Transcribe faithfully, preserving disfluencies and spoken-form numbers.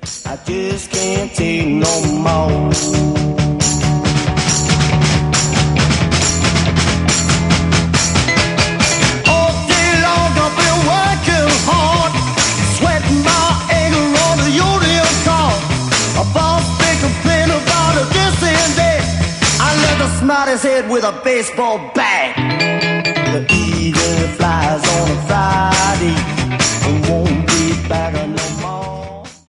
I just can't take no more. All day long I've been working hard, sweating my anger on the union card. A boss big complain about a this and that. I left the smartest head with a baseball bat. The eagle flies on a Friday.